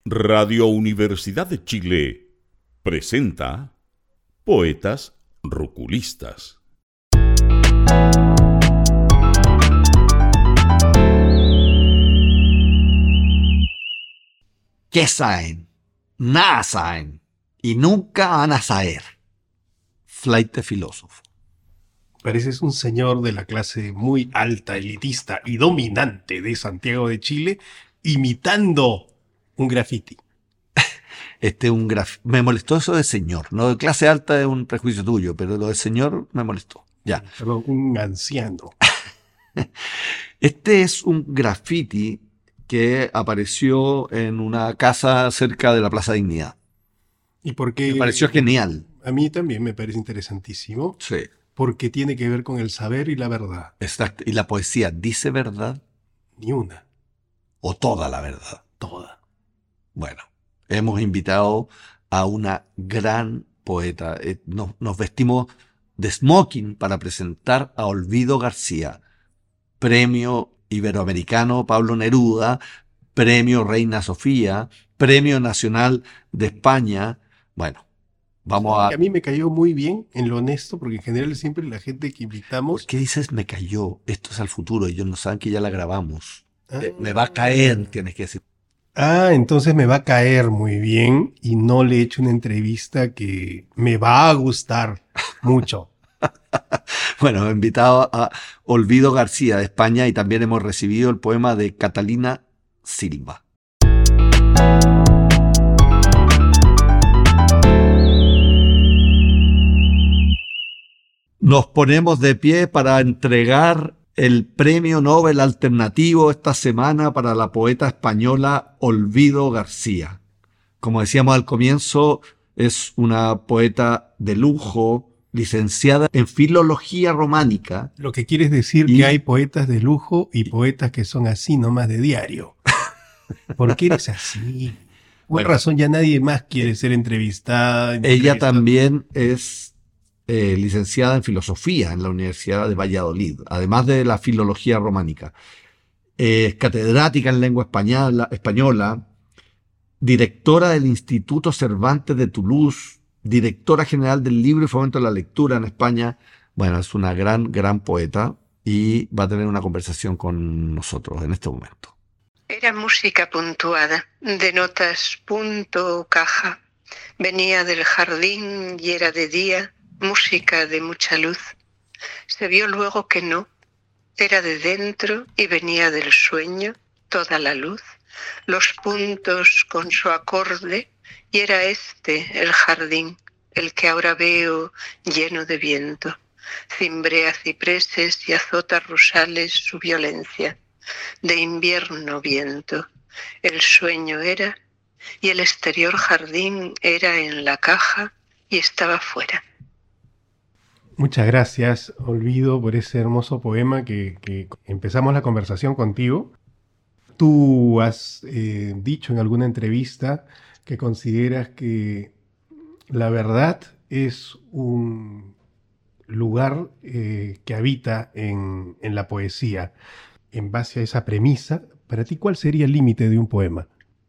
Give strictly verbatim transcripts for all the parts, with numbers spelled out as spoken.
Radio Universidad de Chile presenta Poetas Ruculistas. ¿Qué saben? Nada saben. Y nunca van a saber. Flaite filósofo. Pareces un señor de la clase muy alta, elitista y dominante de Santiago de Chile, imitando un graffiti. Este es un graf... Me molestó eso de señor. No de clase alta es un prejuicio tuyo, pero lo de señor me molestó. Ya. Perdón, un anciano. Este es un graffiti que apareció en una casa cerca de la Plaza Dignidad. ¿Y por qué? Me pareció genial. A mí también me parece interesantísimo. Sí. Porque tiene que ver con el saber y la verdad. Exacto. ¿Y la poesía dice verdad? Ni una. ¿O toda la verdad? Toda. Bueno, hemos invitado a una gran poeta. Eh, Nos, nos vestimos de smoking para presentar a Olvido García, Premio Iberoamericano Pablo Neruda, Premio Reina Sofía, Premio Nacional de España. Bueno, vamos a... A mí me cayó muy bien, en lo honesto, porque en general siempre la gente que invitamos... ¿Por qué dices me cayó? Esto es al futuro, ellos no saben que ya la grabamos. Ah, Eh, me va a caer, tienes que decir. Ah, entonces me va a caer muy bien y no le he hecho una entrevista que me va a gustar mucho. Bueno, hemos invitado a Olvido García de España y también hemos recibido el poema de Catalina Silva. Nos ponemos de pie para entregar el Premio Nobel Alternativo esta semana para la poeta española Olvido García. Como decíamos al comienzo, es una poeta de lujo, licenciada en Filología Románica. Lo que quiere decir Y- que hay poetas de lujo y poetas que son así nomás de diario. ¿Por qué eres así? Por Bueno. razón ya nadie más quiere ser entrevistada. Ella entrevistado. también es eh, licenciada en Filosofía en la Universidad de Valladolid, además de la Filología Románica. Es catedrática en lengua española, española, directora del Instituto Cervantes de Toulouse, directora general del Libro y Fomento de la Lectura en España. Bueno, es una gran, gran poeta y va a tener una conversación con nosotros en este momento. Era música puntuada, de notas punto o caja. Venía del jardín y era de día, música de mucha luz. Se vio luego que no, era de dentro y venía del sueño, toda la luz, los puntos con su acorde, y era este el jardín, el que ahora veo lleno de viento. Cimbrea cipreses y azota rosales su violencia. De invierno viento, el sueño era, y el exterior jardín era en la caja y estaba fuera. Muchas gracias, Olvido, por ese hermoso poema que, que empezamos la conversación contigo. Tú has eh, dicho en alguna entrevista que consideras que la verdad es un lugar eh, que habita en, en la poesía. En base a esa premisa, para ti, ¿cuál sería el límite de un poema?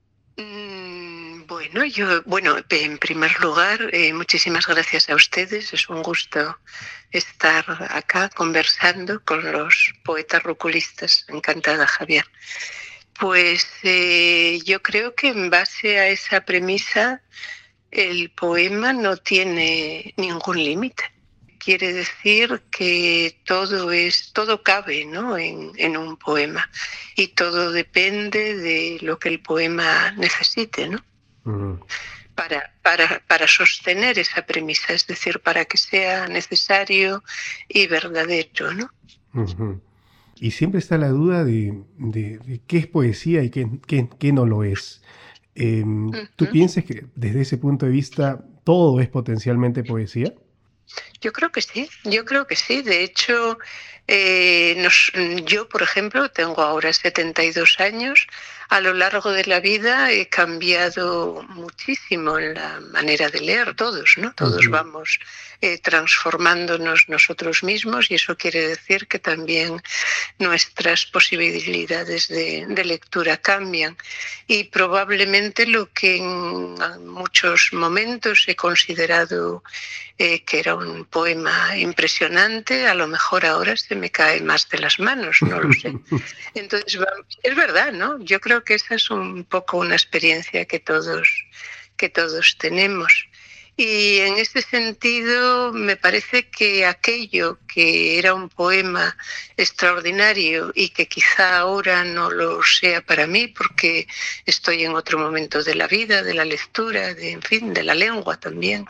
Mm, Bueno, yo, bueno, en primer lugar, eh, muchísimas gracias a ustedes. Es un gusto estar acá conversando con los poetas ruculistas. Encantada, Javier. Pues eh, yo creo que en base a esa premisa, el poema no tiene ningún límite. Quiere decir que todo es, todo cabe, ¿no?, en, en un poema, y todo depende de lo que el poema necesite, ¿no? Mm. Para, para, para sostener esa premisa, es decir, para que sea necesario y verdadero, ¿no? Ujú. Y siempre está la duda de, de- de qué es poesía y qué, qué- qué no lo es. Eh, ¿Tú Ujú. piensas que desde ese punto de vista todo es potencialmente poesía? Yo creo que sí, yo creo que sí. De hecho, eh, nos- yo, por ejemplo, tengo ahora setenta y dos años. a lo largo de la vida he cambiado muchísimo en la manera de leer, todos, ¿no? Todos uh-huh. vamos eh, transformándonos nosotros mismos, y eso quiere decir que también nuestras posibilidades de, de lectura cambian. Y probablemente lo que en muchos momentos he considerado eh, que era un poema impresionante, a lo mejor ahora se me cae más de las manos, no lo sé. Entonces, es verdad, ¿no? Yo creo que esa es un poco una experiencia que todos, que todos tenemos. Y en ese sentido me parece que aquello que era un poema extraordinario y que quizá ahora no lo sea para mí porque estoy en otro momento de la vida, de la lectura, de, en fin, de la lengua también,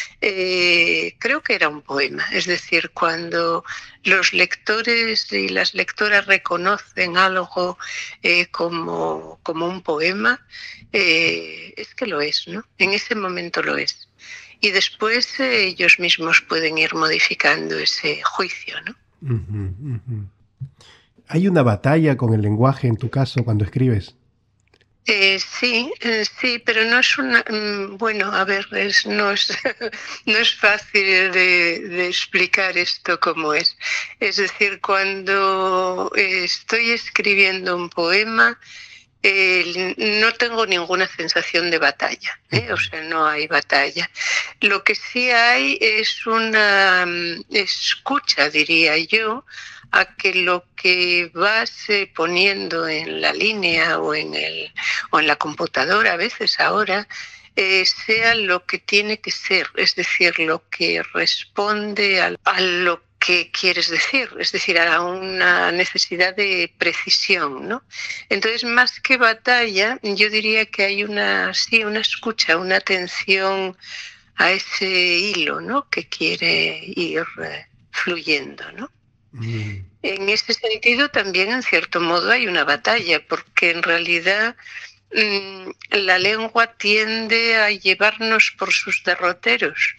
eh, creo que era un poema. Es decir, cuando los lectores y las lectoras reconocen algo eh, como, como un poema, eh, es que lo es, ¿no? En ese momento lo es. Y después eh, ellos mismos pueden ir modificando ese juicio, ¿no? Uh-huh, uh-huh. ¿Hay una batalla con el lenguaje en tu caso cuando escribes? Eh, sí, eh, sí, pero no es una... Bueno, a ver, es, no, es, no es fácil de, de explicar esto como es. Es decir, cuando estoy escribiendo un poema, Eh, no tengo ninguna sensación de batalla, ¿eh? O sea, no hay batalla. Lo que sí hay es una um, escucha, diría yo, a que lo que vas eh, poniendo en la línea o en, el, o en la computadora a veces ahora, eh, sea lo que tiene que ser, es decir, lo que responde a, a lo que ¿qué quieres decir? Es decir, a una necesidad de precisión, ¿no? Entonces, más que batalla, yo diría que hay una, sí, una escucha, una atención a ese hilo, ¿no? Que quiere ir eh, fluyendo, ¿no? Mm. En ese sentido, también, en cierto modo, hay una batalla, porque en realidad mmm, la lengua tiende a llevarnos por sus derroteros.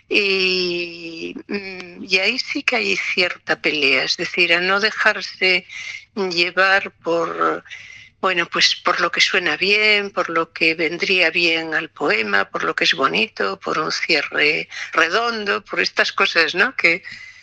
Y, y ahí sí que hay cierta pelea, es decir, a no dejarse llevar por, bueno, pues por lo que suena bien, por lo que vendría bien al poema, por lo que es bonito, por un cierre redondo, por estas cosas, ¿no? Que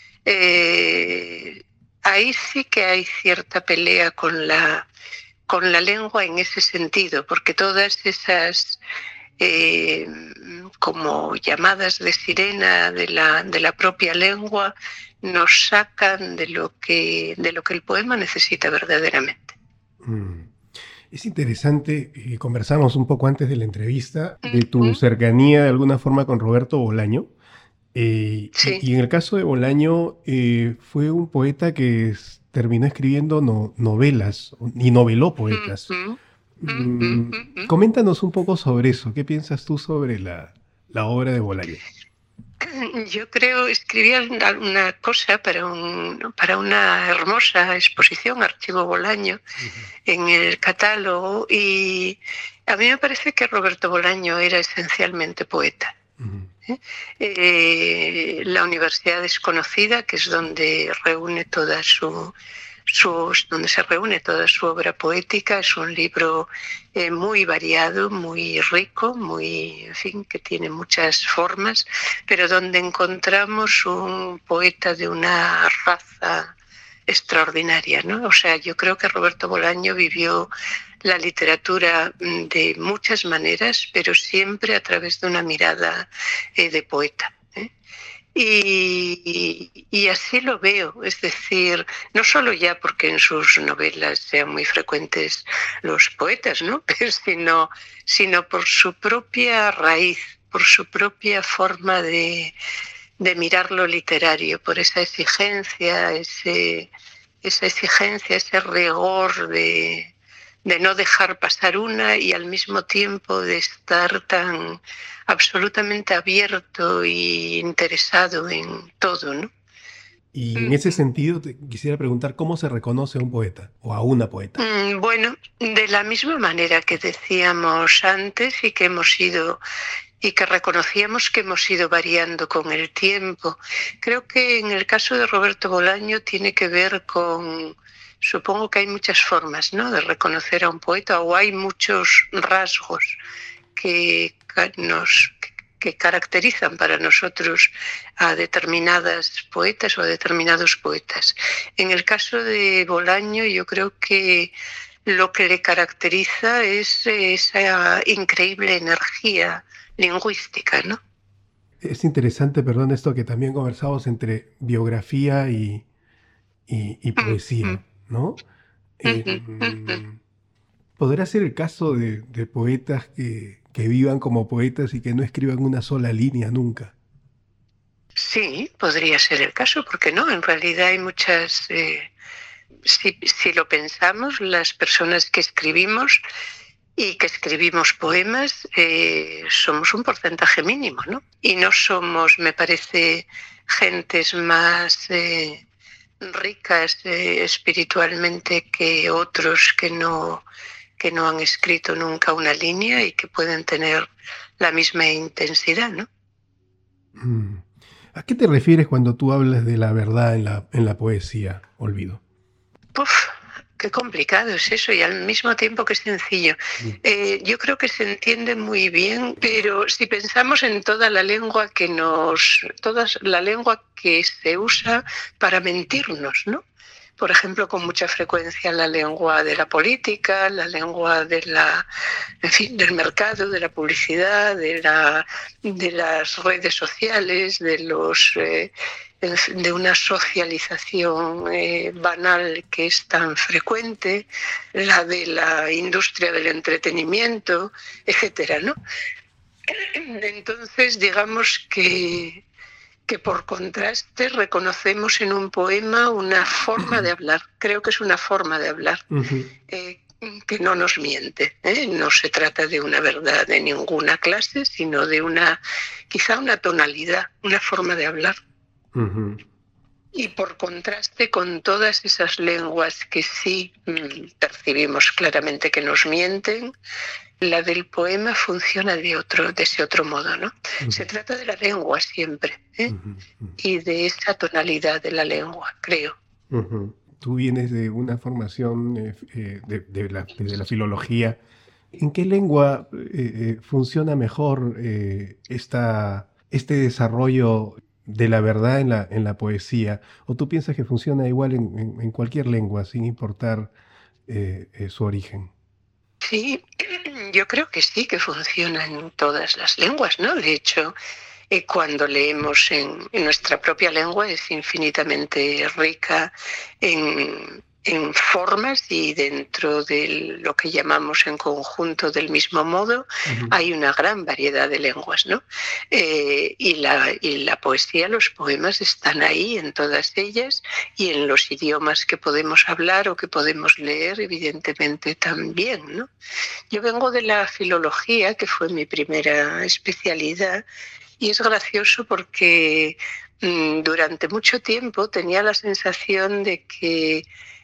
eh, ahí sí que hay cierta pelea con la, con la lengua en ese sentido, porque todas esas Eh, como llamadas de sirena de la, de la propia lengua nos sacan de lo que, de lo que el poema necesita verdaderamente. Mm. Es interesante, eh, conversamos un poco antes de la entrevista de tu uh-huh. cercanía de alguna forma con Roberto Bolaño. Eh, sí. y, y en el caso de Bolaño eh, fue un poeta que es, terminó escribiendo no, novelas y noveló poetas. Uh-huh. Mm, coméntanos un poco sobre eso. ¿Qué piensas tú sobre la, la obra de Bolaño? Yo creo, escribía una cosa para, un, para una hermosa exposición, Archivo Bolaño, uh-huh. en el catálogo, y a mí me parece que Roberto Bolaño era esencialmente poeta. Uh-huh. ¿Eh? Eh, la Universidad Desconocida, que es donde reúne toda su... Sus, donde se reúne toda su obra poética, es un libro eh, muy variado, muy rico, muy, en fin, que tiene muchas formas, pero donde encontramos un poeta de una raza extraordinaria, ¿no? O sea, yo creo que Roberto Bolaño vivió la literatura de muchas maneras, pero siempre a través de una mirada eh, de poeta. ¿eh? Y, y así lo veo, es decir, no solo ya porque en sus novelas sean muy frecuentes los poetas, ¿no? sino, sino por su propia raíz, por su propia forma de, de mirar lo literario, por esa exigencia, ese, esa exigencia, ese rigor de, de no dejar pasar una y al mismo tiempo de estar tan absolutamente abierto e interesado en todo, ¿no? Y en ese sentido te quisiera preguntar cómo se reconoce a un poeta o a una poeta. Bueno, de la misma manera que decíamos antes y que hemos ido y que reconocíamos que hemos ido variando con el tiempo. Creo que en el caso de Roberto Bolaño tiene que ver con supongo que hay muchas formas, ¿no?, de reconocer a un poeta, o hay muchos rasgos que nos que caracterizan para nosotros a determinadas poetas o a determinados poetas. En el caso de Bolaño, yo creo que lo que le caracteriza es esa increíble energía lingüística, ¿no? Es interesante, perdón, esto que también conversamos entre biografía y, y, y poesía, ¿no? Eh, ¿Podrá ser el caso de, de poetas que, que vivan como poetas y que no escriban una sola línea nunca? Sí, podría ser el caso, porque no, en realidad hay muchas... Eh, si, si lo pensamos, las personas que escribimos y que escribimos poemas, eh, somos un porcentaje mínimo, ¿no? Y no somos, me parece, gentes más eh, ricas eh, espiritualmente que otros que no, que no han escrito nunca una línea y que pueden tener la misma intensidad, ¿no? ¿A qué te refieres cuando tú hablas de la verdad en la, en la poesía, Olvido? Uf, qué complicado es eso y al mismo tiempo que sencillo. Eh, yo creo que se entiende muy bien, pero si pensamos en toda la lengua que nos, toda la lengua que se usa para mentirnos, ¿no? Por ejemplo, con mucha frecuencia la lengua de la política, la lengua de la, en fin, del mercado, de la publicidad, de, la, de las redes sociales, de los eh, de una socialización eh, banal que es tan frecuente, la de la industria del entretenimiento, etcétera, ¿no? Entonces, digamos que que por contraste reconocemos en un poema una forma de hablar. Creo que es una forma de hablar uh-huh. eh, que no nos miente. ¿eh? No se trata de una verdad de ninguna clase, sino de una, quizá una tonalidad, una forma de hablar. Uh-huh. Y por contraste con todas esas lenguas que sí mmm, percibimos claramente que nos mienten, la del poema funciona de otro, de ese otro modo, ¿no? Uh-huh. Se trata de la lengua siempre, ¿eh? Uh-huh. Uh-huh. Y de esa tonalidad de la lengua, creo. Uh-huh. Tú vienes de una formación eh, de, de, la, de la filología. ¿En qué lengua eh, funciona mejor eh, esta, este desarrollo de la verdad en la, en la poesía? ¿O tú piensas que funciona igual en, en, en cualquier lengua, sin importar eh, eh, su origen? Sí, yo creo que sí, que funciona en todas las lenguas, ¿no? De hecho, eh, cuando leemos en, en nuestra propia lengua es infinitamente rica en, en formas y dentro de lo que llamamos en conjunto del mismo modo, uh-huh. hay una gran variedad de lenguas, ¿no? Eh, y, la, y la poesía, los poemas están ahí en todas ellas y en los idiomas que podemos hablar o que podemos leer, evidentemente también, ¿no? Yo vengo de la filología, que fue mi primera especialidad, y es gracioso porque mmm, durante mucho tiempo tenía la sensación de que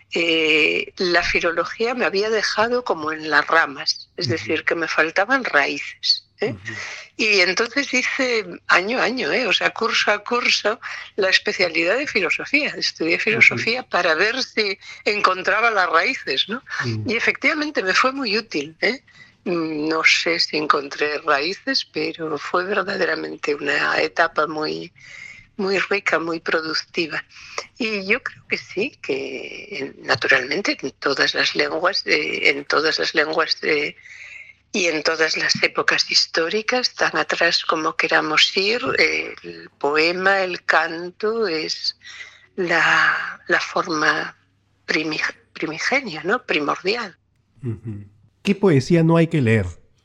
Eh, la filología me había dejado como en las ramas, es decir, que me faltaban raíces. ¿eh? Uh-huh. Y entonces hice año a año, ¿eh? o sea, curso a curso, la especialidad de filosofía. Estudié filosofía uh-huh. para ver si encontraba las raíces, ¿no? Uh-huh. Y efectivamente me fue muy útil. ¿eh? No sé si encontré raíces, pero fue verdaderamente una etapa muy... muy rica, muy productiva. Y yo creo que sí, que naturalmente en todas las lenguas, eh, en todas las lenguas eh, y en todas las épocas históricas, tan atrás como queramos ir, eh, el poema, el canto es la, la forma primig, primigenia, ¿no? Primordial. Uh-huh. ¿Qué poesía no hay que leer?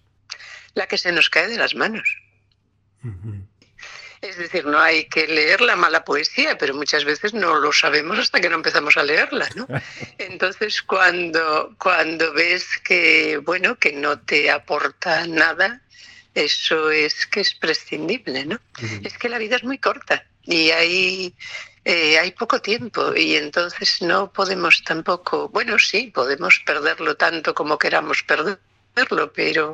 La que se nos cae de las manos. Uh-huh. Es decir, no hay que leer la mala poesía, pero muchas veces no lo sabemos hasta que no empezamos a leerla, ¿no? Entonces, cuando, cuando ves que, bueno, que no te aporta nada, eso es que es prescindible, ¿no? Uh-huh. Es que la vida es muy corta y hay, eh, hay poco tiempo y entonces no podemos tampoco, bueno, sí, podemos perderlo tanto como queramos perderlo, pero...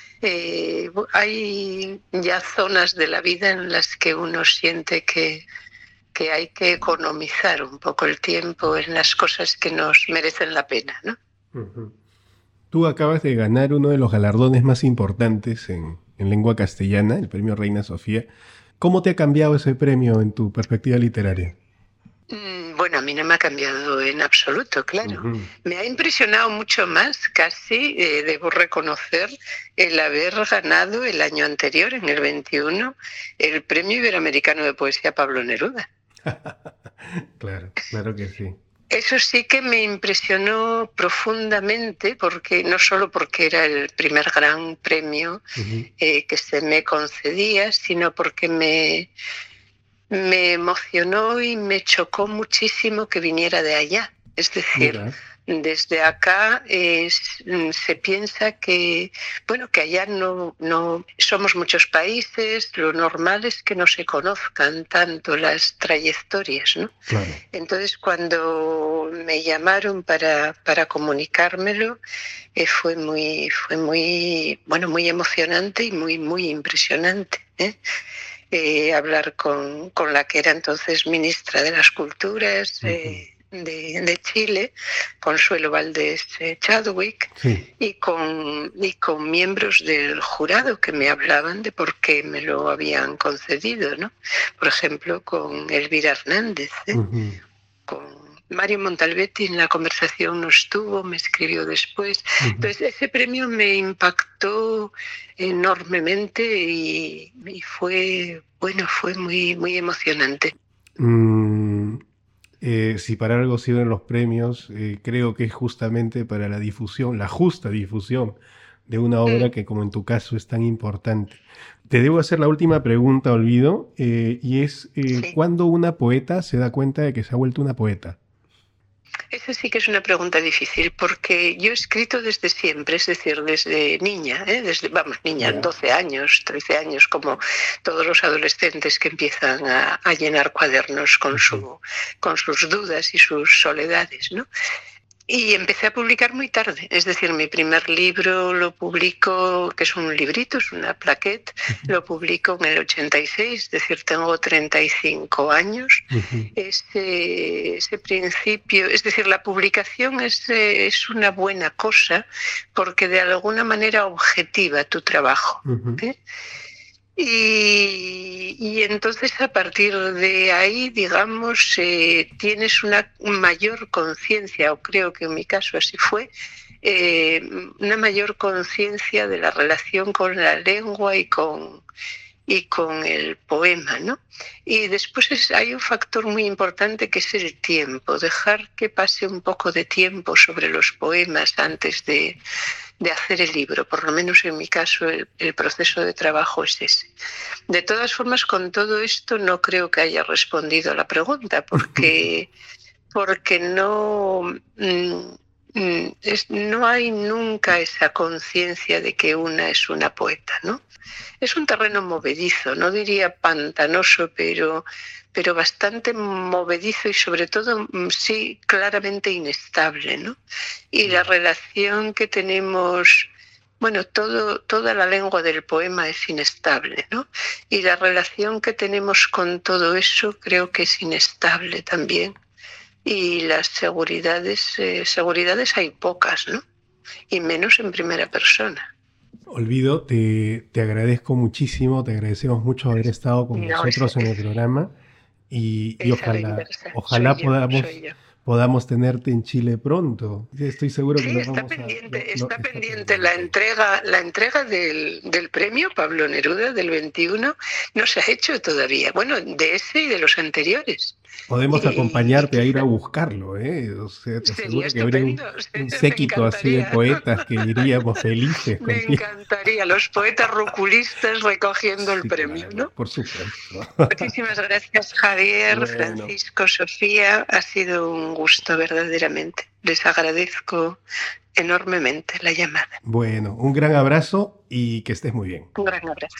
Eh, hay ya zonas de la vida en las que uno siente que, que hay que economizar un poco el tiempo en las cosas que nos merecen la pena, ¿no? Uh-huh. Tú acabas de ganar uno de los galardones más importantes en, en lengua castellana, el premio Reina Sofía. ¿Cómo te ha cambiado ese premio en tu perspectiva literaria? Bueno, a mí no me ha cambiado en absoluto, claro. Uh-huh. Me ha impresionado mucho más, casi, eh, debo reconocer, el haber ganado el año anterior, en el veintiuno, el Premio Iberoamericano de Poesía Pablo Neruda. Claro, claro que sí. Eso sí que me impresionó profundamente, porque no solo porque era el primer gran premio uh-huh. eh, que se me concedía, sino porque me... me emocionó y me chocó muchísimo que viniera de allá. Es decir, Mira. desde acá eh, se piensa que, bueno, que allá no, no somos muchos países, lo normal es que no se conozcan tanto las trayectorias, ¿no? Claro. Entonces, cuando me llamaron para, para comunicármelo, eh, fue muy, fue muy, bueno, muy emocionante y muy, muy impresionante, ¿eh? Eh, hablar con, con la que era entonces ministra de las Culturas eh, uh-huh. de, de Chile, Consuelo Valdés eh, Chadwick, sí. y, con, y con miembros del jurado que me hablaban de por qué me lo habían concedido, ¿no? Por ejemplo, con Elvira Hernández, ¿eh? Uh-huh. con Mario Montalbetti en la conversación no estuvo, me escribió después. Uh-huh. Entonces ese premio me impactó enormemente y, y fue, bueno, fue muy, muy emocionante. Mm, eh, si para algo sirven los premios, eh, creo que es justamente para la difusión, la justa difusión de una obra mm. que, como en tu caso, es tan importante. Te debo hacer la última pregunta, Olvido, eh, y es, eh, sí. ¿cuándo una poeta se da cuenta de que se ha vuelto una poeta? Esa sí que es una pregunta difícil, porque yo he escrito desde siempre, es decir, desde niña, ¿eh? desde, vamos, niña, yeah. doce años, trece años, como todos los adolescentes que empiezan a, a llenar cuadernos con, uh-huh. su, con sus dudas y sus soledades, ¿no? Y empecé a publicar muy tarde, es decir, mi primer libro lo publico, que es un librito, es una plaquette, uh-huh. lo publico en el ochenta y seis, es decir, tengo treinta y cinco años. Uh-huh. Ese, ese principio, es decir, la publicación es, es una buena cosa porque de alguna manera objetiva tu trabajo. Uh-huh. ¿eh? Y, y entonces a partir de ahí, digamos, eh, tienes una mayor conciencia, o creo que en mi caso así fue, eh, una mayor conciencia de la relación con la lengua y con, y con el poema, ¿no? Y después es, hay un factor muy importante que es el tiempo, dejar que pase un poco de tiempo sobre los poemas antes de... de hacer el libro, por lo menos en mi caso el, el proceso de trabajo es ese. De todas formas, con todo esto no creo que haya respondido a la pregunta, porque, porque no, mm, es, no hay nunca esa conciencia de que una es una poeta, ¿no? Es un terreno movedizo, no diría pantanoso, pero... pero bastante movedizo y sobre todo, sí, claramente inestable, ¿no? Y la relación que tenemos, bueno, todo, toda la lengua del poema es inestable, ¿no? Y la relación que tenemos con todo eso creo que es inestable también. Y las seguridades, eh, seguridades hay pocas, ¿no? Y menos en primera persona. Olvido, te, te agradezco muchísimo, te agradecemos mucho haber estado con no, nosotros en el programa. Y, y ojalá, ojalá yo, podamos, podamos tenerte en Chile pronto. Estoy seguro que sí, nos está vamos pendiente, a... No, está no, pendiente está la entrega, la entrega del, del premio Pablo Neruda del veintiuno no se ha hecho todavía. Bueno, de ese y de los anteriores. Podemos y, acompañarte y a ir a buscarlo, ¿eh? O sea, te aseguro que habría un, un séquito así de poetas que iríamos felices. Me contigo. encantaría, los poetas ruculistas recogiendo el sí, premio, claro, ¿no? Por supuesto. Muchísimas gracias, Javier, bueno. Francisco, Sofía. Ha sido un gusto verdaderamente. Les agradezco enormemente la llamada. Bueno, un gran abrazo y que estés muy bien. Un gran abrazo.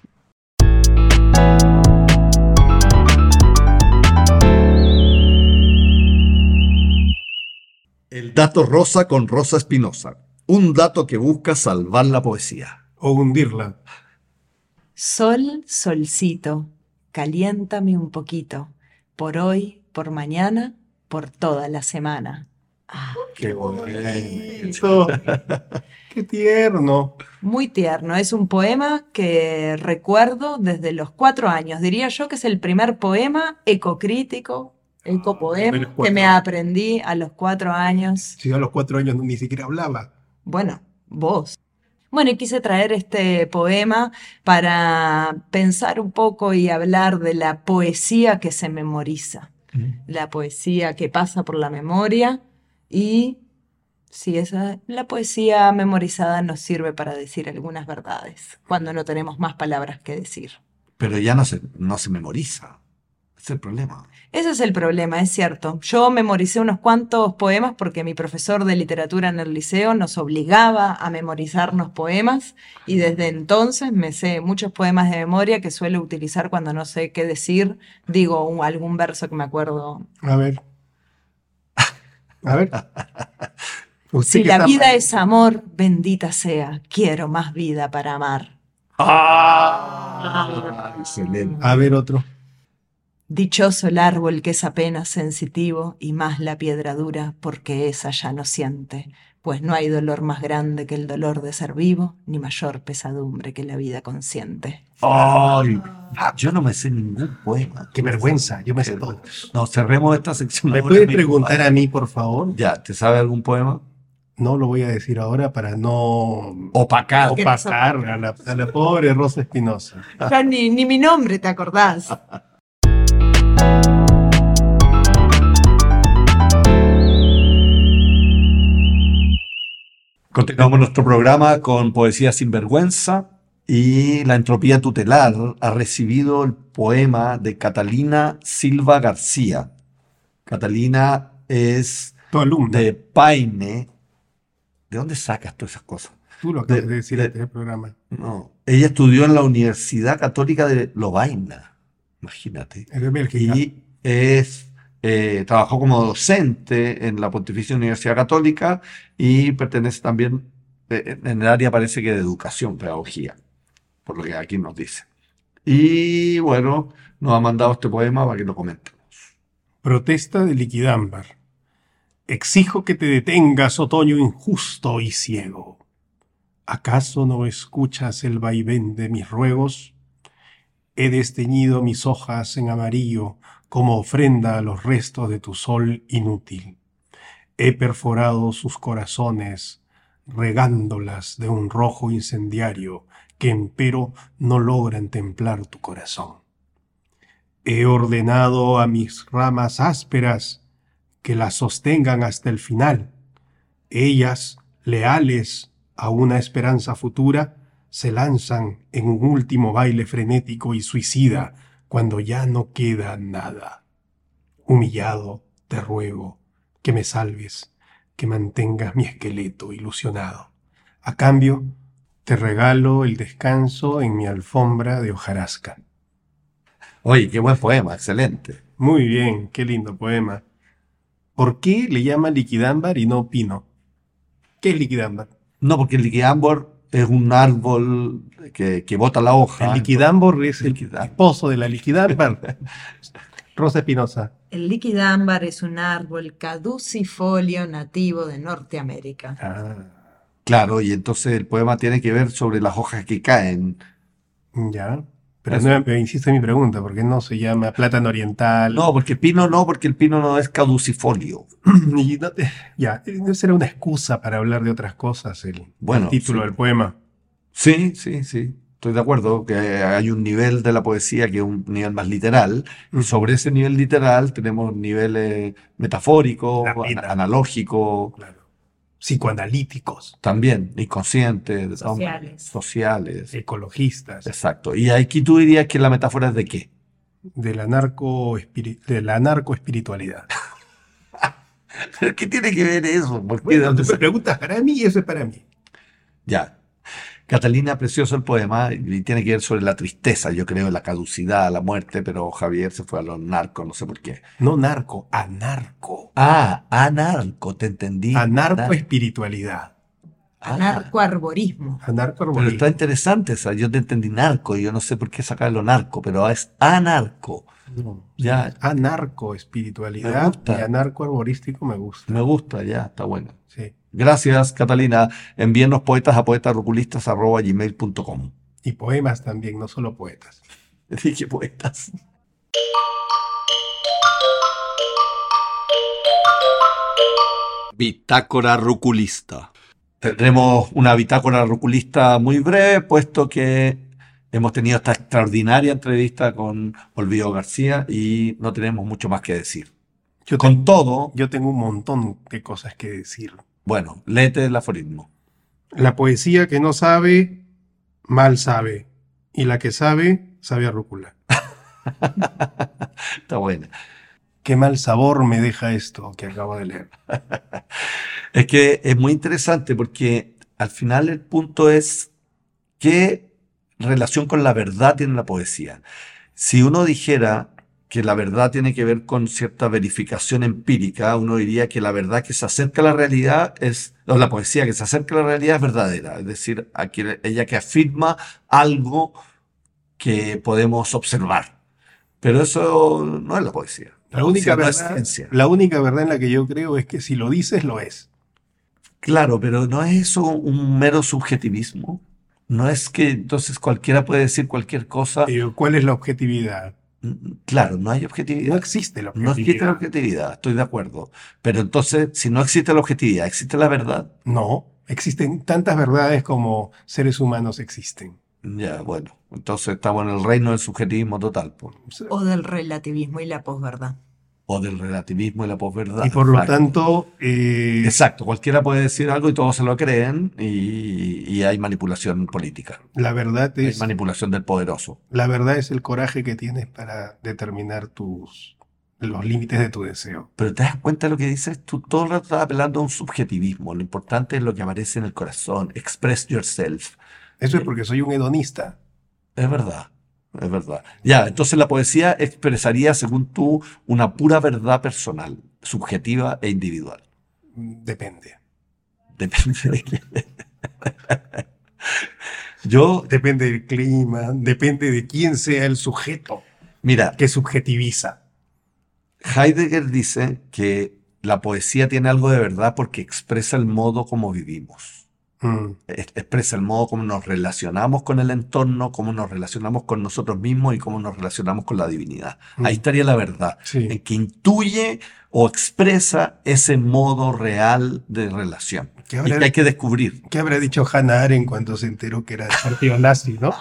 El dato rosa con Rosa Espinosa. Un dato que busca salvar la poesía. O hundirla. Sol, solcito, caliéntame un poquito. por hoy, por mañana, por toda la semana. Ah, Qué bonito. Eso. Qué tierno. muy tierno. Es un poema que recuerdo desde los cuatro años. Diría yo que es el primer poema ecocrítico, ecopoema, de los que cuatro. me aprendí a los cuatro años. Si yo a los cuatro años ni siquiera hablaba. Bueno, vos. Bueno, y quise traer este poema para pensar un poco y hablar de la poesía que se memoriza, la poesía que pasa por la memoria y si esa, la poesía memorizada nos sirve para decir algunas verdades, cuando no tenemos más palabras que decir. Pero ya no se, no se memoriza. Ese es el problema. Ese es el problema, es cierto. Yo memoricé unos cuantos poemas porque mi profesor de literatura en el liceo nos obligaba a memorizarnos poemas y desde entonces me sé muchos poemas de memoria que suelo utilizar cuando no sé qué decir. Digo un- algún verso que me acuerdo. A ver. A ver. Usted Si que la está- vida es amor, bendita sea, quiero más vida para amar. ¡Ah! Excelente. A ver otro. Dichoso el árbol que es apenas sensitivo y más la piedra dura porque esa ya no siente, pues no hay dolor más grande que el dolor de ser vivo, ni mayor pesadumbre que la vida consciente. Ay, yo no me sé ningún poema. Qué vergüenza, yo me sé todos. No, cerremos esta sección. ¿Me ahora puede mismo. preguntar a mí, por favor? Ya, ¿te sabe algún poema? No lo voy a decir ahora para no Opacar. opacar a la, a la pobre Rosa Espinosa. Ya ni, ni mi nombre te acordás. Continuamos nuestro programa con Poesía sin vergüenza y la entropía tutelar ha recibido el poema de Catalina Silva García. Catalina es Tu alumna. de Paine. ¿De dónde sacas todas esas cosas? Tú lo acabas de- de decir de- en el programa. No. Ella estudió en la Universidad Católica de Lovaina, imagínate. Es de Bélgica. Y es, eh, trabajó como docente en la Pontificia Universidad Católica y pertenece también, eh, en el área parece que de educación, pedagogía, por lo que aquí nos dice. Y bueno, nos ha mandado este poema para que lo comentemos. Protesta de Liquidámbar. Exijo que te detengas, otoño injusto y ciego. ¿Acaso no escuchas el vaivén de mis ruegos? He desteñido mis hojas en amarillo como ofrenda a los restos de tu sol inútil. He perforado sus corazones, regándolas de un rojo incendiario que empero no logran templar tu corazón. He ordenado a mis ramas ásperas que las sostengan hasta el final. Ellas, leales a una esperanza futura, se lanzan en un último baile frenético y suicida cuando ya no queda nada. Humillado, te ruego que me salves, que mantengas mi esqueleto ilusionado. A cambio, te regalo el descanso en mi alfombra de hojarasca. Oye, qué buen poema, excelente. Muy bien, qué lindo poema. ¿Por qué le llama liquidámbar y no pino? ¿Qué es liquidámbar? No, porque el liquidámbar es un árbol que, que bota la hoja. El liquidámbar es el Liquidam- esposo de la liquidámbar. Rosa Espinosa. El liquidámbar es un árbol caducifolio nativo de Norteamérica. Ah, Claro, y entonces el poema tiene que ver sobre las hojas que caen. ya. Pero Eso. no me insiste en mi pregunta, ¿por qué no se llama plátano oriental? No, porque el pino no, porque el pino no es caducifolio. Y no te- ya, no será una excusa para hablar de otras cosas el, Bueno, el título sí. del poema. Sí, sí, sí. Estoy de acuerdo que hay un nivel de la poesía que es un nivel más literal. Y sobre ese nivel literal tenemos niveles metafóricos, Lápida. ana- analógicos, Claro. Psicoanalíticos, también inconscientes, ¿no? Sociales. Sociales. ecologistas, Exacto. Y aquí tú dirías que la metáfora es de qué. de la, narco de la narcoespiritualidad. ¿Qué tiene que ver eso? ¿Por qué? ¿De Bueno, dónde tú me sa- preguntas para mí y eso es para mí. Ya. Catalina, precioso el poema, y tiene que ver sobre la tristeza, yo creo, la caducidad, la muerte, pero Javier se fue a los narcos, no sé por qué. No narco, anarco. Ah, anarco, te entendí. Nar- Anarcoespiritualidad. Anarcoarborismo. Pero Anarcoarborismo. está interesante, o sea, yo te entendí narco y yo no sé por qué sacarlo narco, pero es anarco. No, Ya. Anarco Me espiritualidad gusta. y anarco arborístico me gusta. Me gusta, ya, está bueno. Sí. Gracias, Catalina. Envíenos poetas a poetasruculistas arroba gmail punto com. Y poemas también, no solo poetas. Dije poetas. Bitácora ruculista. Tendremos una bitácora ruculista muy breve, puesto que hemos tenido esta extraordinaria entrevista con Olvido García y no tenemos mucho más que decir. Yo, Con ten- todo, yo tengo un montón de cosas que decir. bueno, léete el aforismo. La poesía que no sabe, mal sabe. Y la que sabe, sabe a rúcula. Está buena. Qué mal sabor me deja esto que acabo de leer. Es que es muy interesante porque al final el punto es qué relación con la verdad tiene la poesía. Si uno dijera que la verdad tiene que ver con cierta verificación empírica, uno diría que la verdad que se acerca a la realidad es, o la poesía que se acerca a la realidad es verdadera, es decir, aquella que afirma algo que podemos observar. Pero eso no es la poesía. La La única, poesía no es verdad, ciencia. la única verdad en la que yo creo es que si lo dices, lo es. Claro, pero ¿no es eso un mero subjetivismo? No es que entonces cualquiera puede decir cualquier cosa. Pero, ¿cuál es la objetividad? Claro, no hay No objetividad. existe la No objetividad. existe la objetividad, estoy de acuerdo. Pero entonces, si no existe la objetividad, ¿existe la verdad? No, existen tantas verdades como seres humanos existen. Ya, bueno, entonces estamos en el reino del subjetivismo total, po. O del relativismo y la posverdad. O del relativismo y la posverdad. Y por lo Exacto. tanto, eh, Exacto, cualquiera puede decir algo y todos se lo creen y, y hay manipulación política, la verdad hay es, manipulación del poderoso. la verdad es el coraje que tienes para determinar tus, los límites de tu deseo. Pero te das cuenta de lo que dices, tú todo el rato estás apelando a un subjetivismo, lo importante es lo que aparece en el corazón, express yourself. Eso es porque soy un hedonista. Es verdad, es verdad. Ya, entonces la poesía expresaría, según tú, una pura verdad personal, subjetiva e individual. Depende. Depende de qué. Yo, Depende del clima, depende de quién sea el sujeto mira, que subjetiviza. Heidegger dice que la poesía tiene algo de verdad porque expresa el modo como vivimos. Mm. Es- Expresa el modo como nos relacionamos con el entorno, cómo nos relacionamos con nosotros mismos y cómo nos relacionamos con la divinidad. Mm. Ahí estaría la verdad, Sí. en que intuye o expresa ese modo real de relación ¿Qué y habrá, que hay que descubrir. qué habrá dicho Hannah Arendt cuando se enteró que era del partido nazi, no?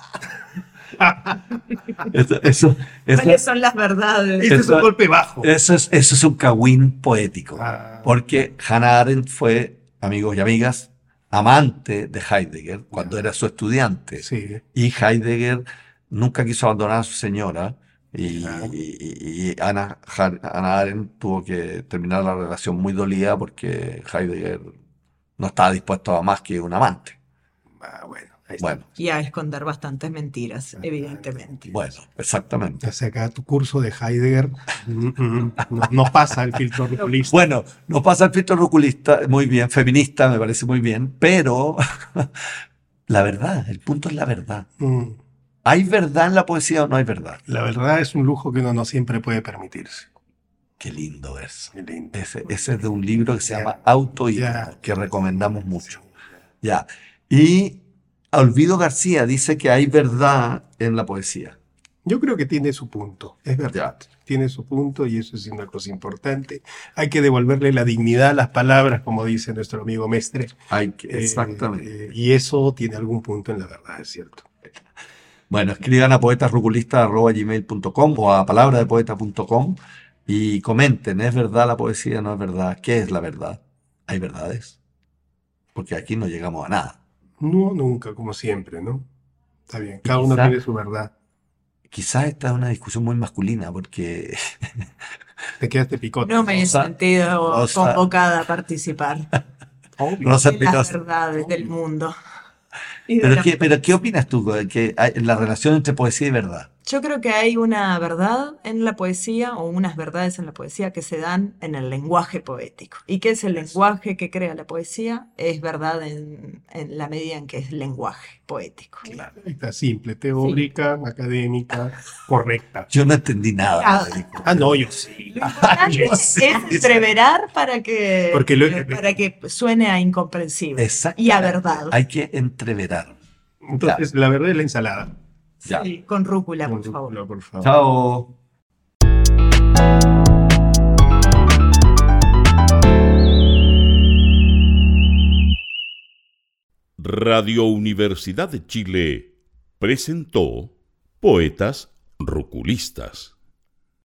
Eso, eso, eso- ¿Cuáles son las verdades? Ese es Eso- un golpe bajo. eso es, eso es un cagüín poético, Ah. porque Hannah Arendt fue, amigos y amigas, amante de Heidegger cuando Ya. era su estudiante. Sí. Y Heidegger nunca quiso abandonar a su señora y, Ya. y- y Anna, Har- Hannah Arendt tuvo que terminar la relación muy dolida porque Heidegger no estaba dispuesto a más que un amante. Ah, bueno. Ahí está. Bueno, Y a esconder bastantes mentiras, evidentemente. bueno, exactamente. O sea, acá tu curso de Heidegger mm, mm, no, no pasa el filtro rupulista. Bueno, nos pasa el filtro ruculista, muy bien, feminista, me parece muy bien, pero la verdad, el punto es la verdad. Mm, ¿Hay verdad en la poesía o no hay verdad? La verdad es un lujo que uno no siempre puede permitirse. Qué lindo verso. Qué lindo. Ese, ese es de un libro que se Ya, llama Auto ya. que recomendamos mucho. Sí, Ya. Y Olvido García dice que hay verdad en la poesía. Yo creo que tiene su punto, es verdad. Tiene su punto y eso es una cosa importante. Hay que devolverle la dignidad a las palabras, como dice nuestro amigo Mestre. Hay que, Eh, exactamente. eh, y eso tiene algún punto en la verdad, es cierto. Bueno, escriban a poetasruculistas arroba gmail punto com o a palabra de poeta punto com y comenten, ¿es verdad la poesía? ¿No es verdad? ¿Qué es la verdad? ¿Hay verdades? Porque aquí no llegamos a nada. No, nunca, como siempre, ¿no? Está bien, cada uno Quizá- tiene su verdad. Quizás esta es una discusión muy masculina porque Te quedaste picote. No me he Rosa- sentido Rosa- convocada a participar Obvio. Rosa de las Espinosa. verdades del mundo. Y de ¿Pero la- qué, pero qué opinas tú? ¿Que hay- la relación entre poesía y verdad? Yo creo que hay una verdad en la poesía o unas verdades en la poesía que se dan en el lenguaje poético. ¿Y qué es el lenguaje que crea la poesía? Es verdad en, en la medida en que es lenguaje poético. Claro, está simple, teórica, sí. académica, correcta. Yo no entendí nada. Ah, ah no, yo sí. Lo importante yo es sí. entreverar para que, Porque lo, para que suene a incomprensible y a verdad. Hay que entreverar. Entonces, claro. La verdad es la ensalada. Ya. Sí, con rúcula, con por, rúcula favor. por favor. Chao. Radio Universidad de Chile presentó Poetas Ruculistas.